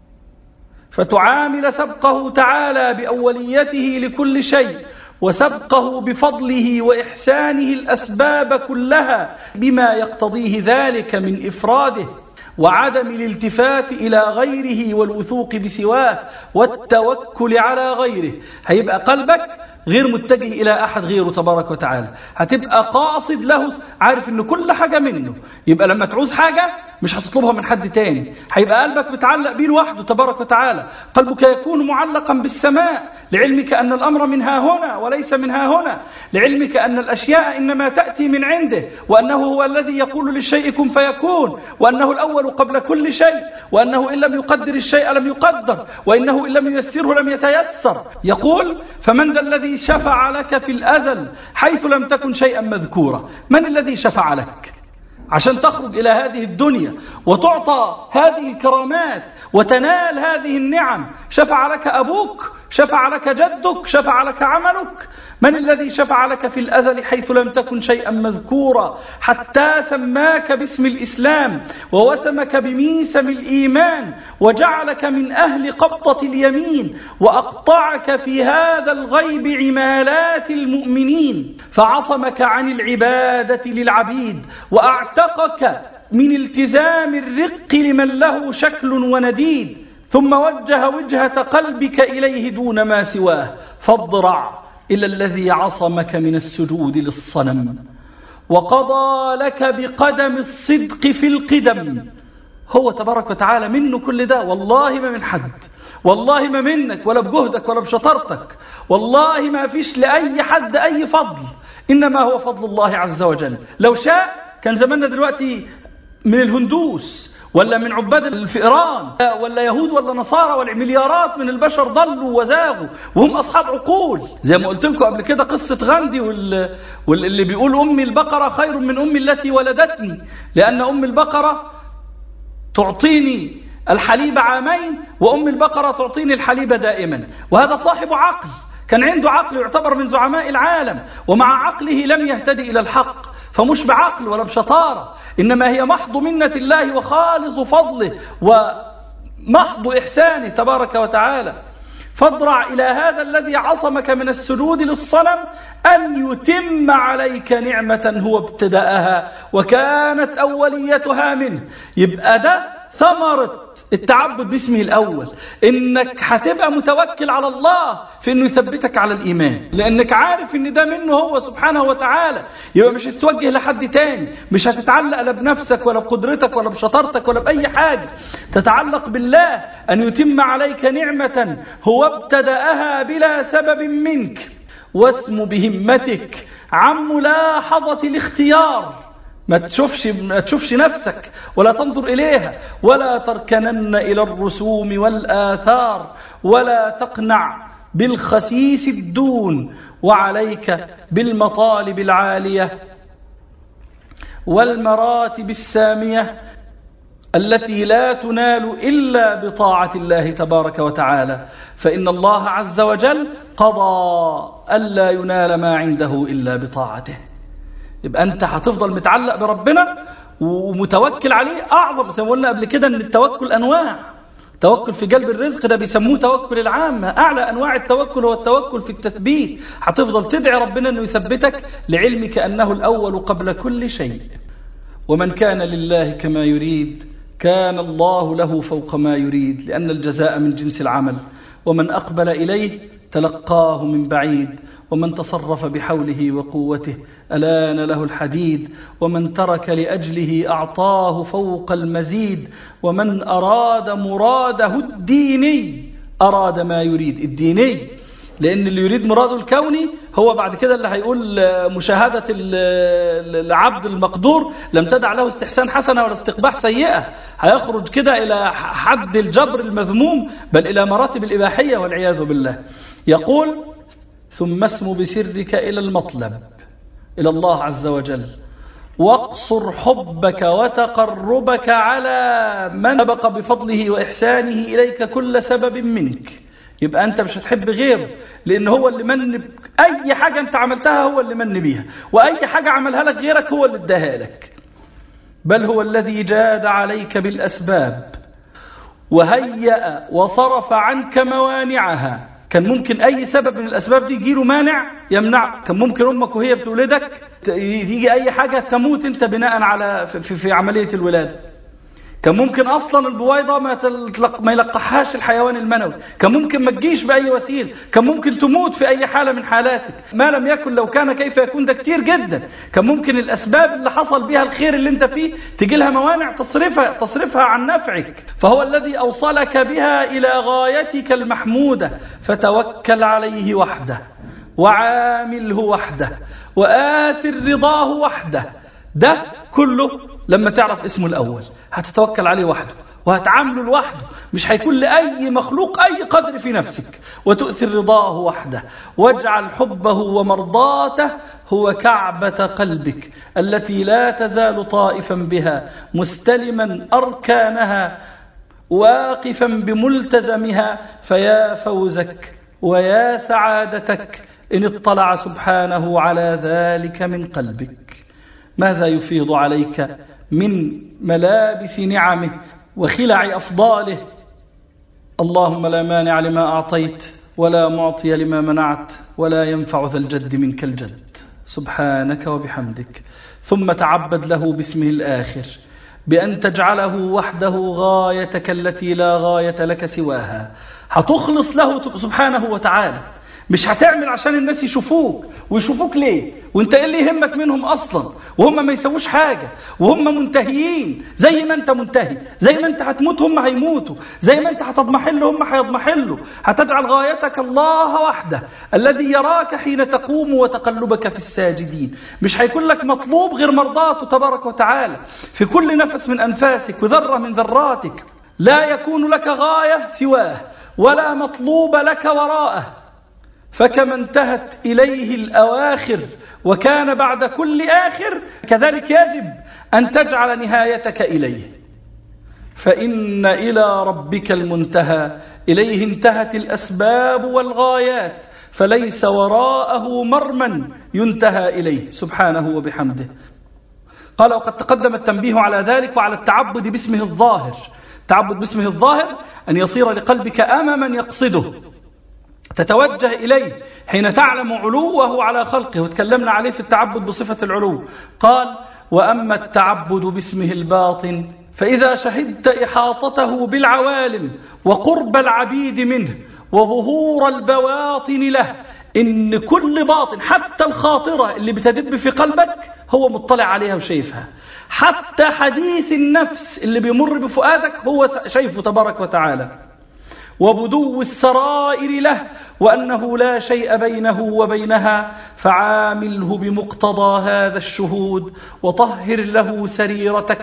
فتعامل سبقه تعالى بأوليته لكل شيء، وسبقه بفضله وإحسانه الأسباب كلها بما يقتضيه ذلك من إفراده، وعدم الالتفات إلى غيره والوثوق بسواه والتوكل على غيره. هيبقى قلبك غير متجه إلى أحد غيره تبارك وتعالى، هتبقى قاصد له، عارف إن كل حاجة منه. يبقى لما تعوز حاجة مش هتطلبها من حد تاني، هيبقى قلبك متعلق بيه لوحده تبارك وتعالى. قلبك يكون معلقا بالسماء، لعلمك أن الأمر من ها هنا وليس من ها هنا، لعلمك أن الأشياء إنما تأتي من عنده، وأنه هو الذي يقول للشيء كن فيكون، وأنه الأول قبل كل شيء، وأنه إن لم يقدر الشيء لم يقدر، وإنه إن لم ييسره لم يتيسر. يقول: فمن ذا الذي شفع لك في الأزل حيث لم تكن شيئا مذكورا؟ من الذي شفع لك عشان تخرج إلى هذه الدنيا وتعطى هذه الكرامات وتنال هذه النعم؟ شفع لك أبوك؟ شفع لك جدك؟ شفع لك عملك؟ من الذي شفع لك في الأزل حيث لم تكن شيئا مذكورا، حتى سماك باسم الإسلام ووسمك بميسم الإيمان وجعلك من أهل قبضة اليمين، وأقطعك في هذا الغيب عمالات المؤمنين، فعصمك عن العبادة للعبيد، وأعتقك من التزام الرق لمن له شكل ونديد، ثم وجه وجهة قلبك إليه دون ما سواه، فاضرع إلى الذي عصمك من السجود للصنم، وقضى لك بقدم الصدق في القدم. هو تبارك وتعالى منه كل ده، والله ما من حد، والله ما منك ولا بجهدك ولا بشطارتك، والله ما فيش لأي حد أي فضل، إنما هو فضل الله عز وجل. لو شاء كان زماننا دلوقتي من الهندوس ولا من عباد الفئران ولا يهود ولا نصارى، والمليارات من البشر ضلوا وزاغوا وهم أصحاب عقول. زي ما قلت لكم قبل كده قصة غاندي وال... واللي بيقول أمي البقرة خير من أمي التي ولدتني، لأن أم البقرة تعطيني الحليب عامين وأم البقرة تعطيني الحليب دائما. وهذا صاحب عقل، كان عنده عقل، يعتبر من زعماء العالم، ومع عقله لم يهتدي إلى الحق، فمش بعقل ولا بشطارة، إنما هي محض منة الله وخالص فضله ومحض إحسانه تبارك وتعالى. فاضرع إلى هذا الذي عصمك من السجود للصنم أن يتم عليك نعمة هو ابتدأها وكانت أوليتها منه. يبقى ده ثمرة التعبد باسمه الأول، إنك هتبقى متوكل على الله في إنه يثبتك على الإيمان، لأنك عارف إن ده منه هو سبحانه وتعالى. يبقى مش هتتوجه لحد تاني، مش هتتعلق لا بنفسك ولا بقدرتك ولا بشطارتك ولا بأي حاجة، تتعلق بالله أن يتم عليك نعمة هو ابتدأها بلا سبب منك، واسم بهمتك عن ملاحظة الاختيار. ما تشوفش ما تشوفش نفسك ولا تنظر إليها، ولا تركنن إلى الرسوم والآثار، ولا تقنع بالخسيس الدون، وعليك بالمطالب العالية، والمراتب السامية التي لا تنال إلا بطاعة الله تبارك وتعالى، فإن الله عز وجل قضى ألا ينال ما عنده إلا بطاعته. يبقى أنت هتفضل متعلق بربنا ومتوكل عليه. أعظم زي ما قلنا قبل كده أن التوكل أنواع. توكل في جلب الرزق ده بيسموه توكل العامة. أعلى أنواع التوكل هو التوكل في التثبيت. هتفضل تدعي ربنا أنه يثبتك لعلمك أنه الأول قبل كل شيء. ومن كان لله كما يريد كان الله له فوق ما يريد، لأن الجزاء من جنس العمل. ومن أقبل إليه تلقاه من بعيد، ومن تصرف بحوله وقوته ألان له الحديد، ومن ترك لأجله أعطاه فوق المزيد، ومن أراد مراده الديني أراد ما يريد. الديني لأن اللي يريد مراده الكوني هو بعد كده اللي هيقول مشاهدة العبد المقدور لم تدع له استحسان حسنة ولا استقباح سيئة، هيخرج كده إلى حد الجبر المذموم، بل إلى مراتب الإباحية والعياذ بالله. يقول ثم اسم بسرك إلى المطلب، إلى الله عز وجل، واقصر حبك وتقربك على من سبق بفضله وإحسانه إليك كل سبب منك. يبقى أنت مش هتحب غيره، لأن هو اللي من أي حاجة أنت عملتها هو اللي من بيها، وأي حاجة عملها لك غيرك هو اللي اداها لك. بل هو الذي جاد عليك بالأسباب وهيأ وصرف عنك موانعها. كان ممكن أي سبب من الأسباب دي يجيله مانع يمنع. كان ممكن أمك وهي بتولدك يجي أي حاجة تموت أنت بناء على في, في عملية الولادة. كان ممكن أصلا البويضة ما, ما يلقحهاش الحيوان المنوي. كان ممكن ما تجيش بأي وسيلة. كان ممكن تموت في أي حالة من حالاتك. ما لم يكن لو كان كيف يكون، ده كتير جدا. كان ممكن الأسباب اللي حصل بها الخير اللي انت فيه تجي لها موانع تصرفها, تصرفها عن نفعك. فهو الذي أوصلك بها إلى غايتك المحمودة، فتوكل عليه وحده وعامله وحده وآثر رضاه وحده. ده كله لما تعرف اسمه الأول هتتوكل عليه وحده وهتعامله لوحده، مش هيكون لأي مخلوق أي قدر في نفسك، وتؤثر رضاه وحده. واجعل حبه ومرضاته هو كعبة قلبك التي لا تزال طائفا بها مستلما أركانها واقفا بملتزمها. فيا فوزك ويا سعادتك إن اطلع سبحانه على ذلك من قلبك. ماذا يفيض عليك من ملابس نعمه وخلع أفضاله. اللهم لا مانع لما أعطيت ولا معطي لما منعت ولا ينفع ذا الجد منك الجد. سبحانك وبحمدك. ثم تعبد له باسمه الآخر بأن تجعله وحده غايتك التي لا غاية لك سواها. هتخلص له سبحانه وتعالى، مش هتعمل عشان الناس يشوفوك. ويشوفوك ليه وانت ايه اللي يهمك منهم اصلا، وهم ما يسووش حاجة، وهم منتهيين زي ما انت منتهي. زي ما انت هتموت هم هيموتوا، زي ما انت هتضمحل هم هيضمحلوا. هتجعل غايتك الله وحده الذي يراك حين تقوم وتقلبك في الساجدين. مش هيكون لك مطلوب غير مرضاته تبارك وتعالى في كل نفس من أنفاسك وذرة من ذراتك. لا يكون لك غاية سواه ولا مطلوب لك وراءه. فكما انتهت إليه الأواخر وكان بعد كل آخر، كذلك يجب أن تجعل نهايتك إليه. فإن إلى ربك المنتهى، إليه انتهت الأسباب والغايات، فليس وراءه مرمى ينتهى إليه سبحانه وبحمده. قال وقد تقدم التنبيه على ذلك وعلى التعبد باسمه الظاهر. التعبد باسمه الظاهر أن يصير لقلبك أمما يقصده، تتوجه إليه حين تعلم علوه على خلقه، وتكلمنا عليه في التعبد بصفة العلو. قال وأما التعبد باسمه الباطن فإذا شهدت إحاطته بالعوالم وقرب العبيد منه وظهور البواطن له، إن كل باطن حتى الخاطرة اللي بتدب في قلبك هو مطلع عليها وشايفها، حتى حديث النفس اللي بيمر بفؤادك هو شايفه تبارك وتعالى، وبدو السرائر له، وأنه لا شيء بينه وبينها. فعامله بمقتضى هذا الشهود وطهر له سريرتك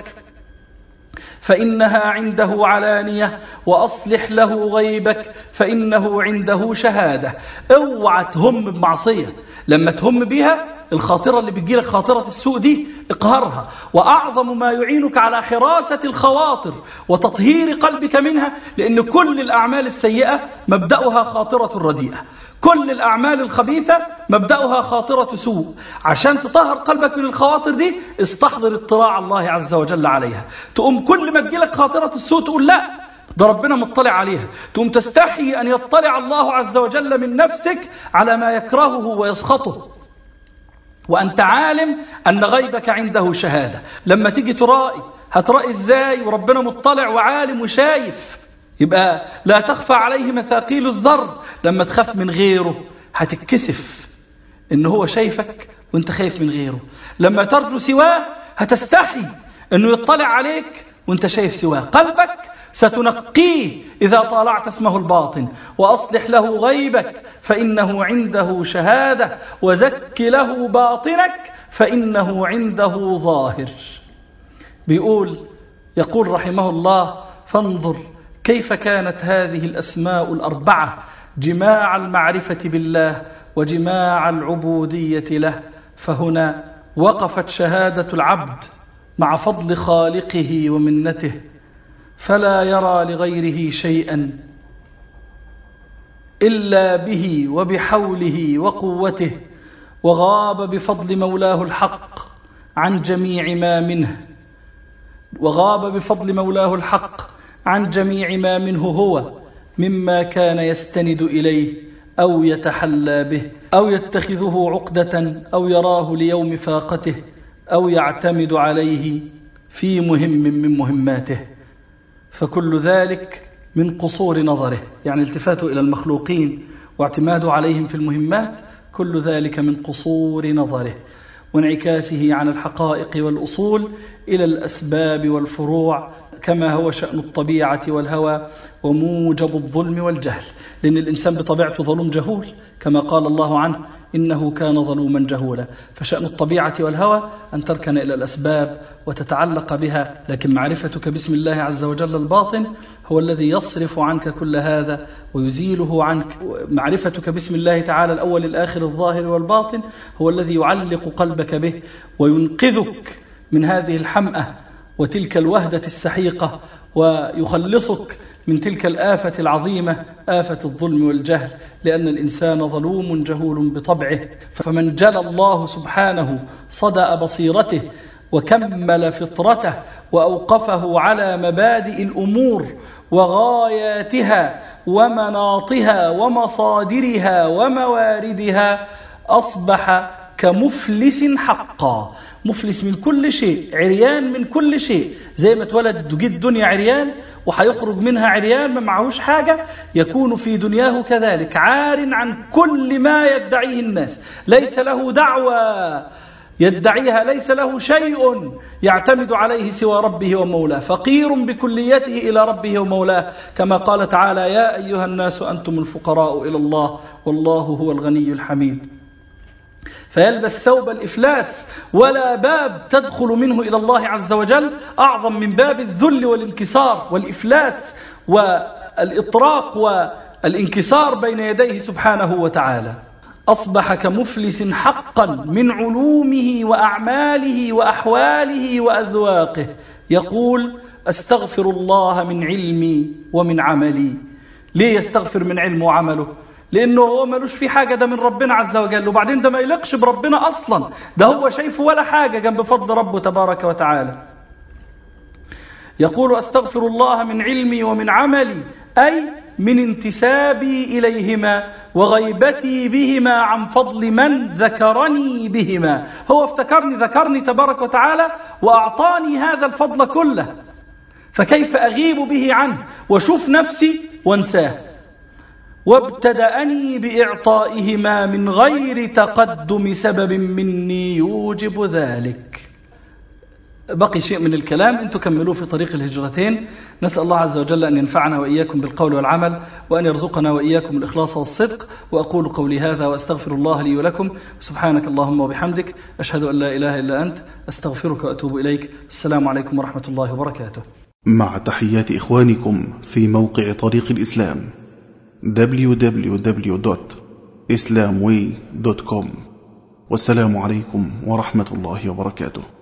فإنها عنده علانية، وأصلح له غيبك فإنه عنده شهادة. اوعى تهم بمعصية، لما تهم بها الخاطرة اللي بتجيلك خاطرة السوء دي اقهرها. وأعظم ما يعينك على حراسة الخواطر وتطهير قلبك منها، لأن كل الأعمال السيئة مبدأها خاطرة رديئة، كل الأعمال الخبيثة مبدأها خاطرة سوء. عشان تطهر قلبك من الخواطر دي استحضر اطلاع الله عز وجل عليها. تقوم كل ما تجيلك خاطرة السوء تقول لا، ده ربنا مطلع عليها. تقوم تستحي أن يطلع الله عز وجل من نفسك على ما يكرهه ويسخطه، وأنت عالم أن غيبك عنده شهادة. لما تيجي ترائي هترائي إزاي وربنا مطلع وعالم وشايف؟ يبقى لا تخفى عليه مثاقيل الذر. لما تخاف من غيره هتتكسف إنه هو شايفك وانت خايف من غيره. لما ترجو سواه هتستحي إنه يطلع عليك وانت شايف سواه. قلبك ستنقيه إذا طالعت اسمه الباطن. وأصلح له غيبك فإنه عنده شهادة، وزك له باطنك فإنه عنده ظاهر. بيقول يقول رحمه الله: فانظر كيف كانت هذه الأسماء الأربعة جماع المعرفة بالله وجماع العبودية له. فهنا وقفت شهادة العبد مع فضل خالقه ومنته، فلا يرى لغيره شيئا إلا به وبحوله وقوته، وغاب بفضل مولاه الحق عن جميع ما منه وغاب بفضل مولاه الحق عن جميع ما منه هو، مما كان يستند إليه أو يتحلى به أو يتخذه عقدة أو يراه ليوم فاقته أو يعتمد عليه في مهم من مهماته. فكل ذلك من قصور نظره، يعني التفاته إلى المخلوقين واعتماده عليهم في المهمات، كل ذلك من قصور نظره وانعكاسه عن الحقائق والأصول إلى الأسباب والفروع، كما هو شأن الطبيعة والهوى وموجب الظلم والجهل. لأن الإنسان بطبيعته ظلوم جهول، كما قال الله عنه: إنه كان ظلوما جهولا. فشأن الطبيعة والهوى أن تركن إلى الأسباب وتتعلق بها، لكن معرفتك باسم الله عز وجل الباطن هو الذي يصرف عنك كل هذا ويزيله عنك. معرفتك باسم الله تعالى الأول الآخر الظاهر والباطن هو الذي يعلق قلبك به وينقذك من هذه الحمأة وتلك الوهدة السحيقة، ويخلصك من تلك الآفة العظيمة، آفة الظلم والجهل، لأن الإنسان ظلوم جهول بطبعه. فمن جل الله سبحانه صدأ بصيرته وكمل فطرته وأوقفه على مبادئ الأمور وغاياتها ومناطها ومصادرها ومواردها، أصبح كمفلس حقا. مفلس من كل شيء، عريان من كل شيء. زي ما اتولد وجد الدنيا عريان وحيخرج منها عريان ما معهوش حاجة، يكون في دنياه كذلك عار عن كل ما يدعيه الناس، ليس له دعوة يدعيها، ليس له شيء يعتمد عليه سوى ربه ومولاه، فقير بكليته إلى ربه ومولاه، كما قال تعالى: يا أيها الناس أنتم الفقراء إلى الله والله هو الغني الحميد. فيلبس ثوب الإفلاس، ولا باب تدخل منه إلى الله عز وجل أعظم من باب الذل والانكسار والإفلاس والإطراق والانكسار بين يديه سبحانه وتعالى. أصبح كمفلس حقا من علومه وأعماله وأحواله وأذواقه. يقول: أستغفر الله من علمي ومن عملي. ليه يستغفر من علمه وعمله؟ لأنه هو ملوش في حاجة، ده من ربنا عز وجل، وبعدين ده ما يلقش بربنا أصلا، ده هو شايفه ولا حاجة جنب فضل ربه تبارك وتعالى. يقول: أستغفر الله من علمي ومن عملي، أي من انتسابي إليهما وغيبتي بهما عن فضل من ذكرني بهما. هو افتكرني، ذكرني تبارك وتعالى وأعطاني هذا الفضل كله، فكيف أغيب به عنه وشوف نفسي وانساه؟ وابتدأني بإعطائهما من غير تقدم سبب مني يوجب ذلك. بقي شيء من الكلام، أنتم كملوه في طريق الهجرتين. نسأل الله عز وجل أن ينفعنا وإياكم بالقول والعمل، وأن يرزقنا وإياكم الإخلاص والصدق. وأقول قولي هذا وأستغفر الله لي ولكم. سبحانك اللهم وبحمدك، أشهد أن لا إله إلا أنت، أستغفرك وأتوب إليك. السلام عليكم ورحمة الله وبركاته. مع تحيات إخوانكم في موقع طريق الإسلام دبليو دبليو دبليو دوت إسلام واي دوت كوم. والسلام عليكم ورحمة الله وبركاته.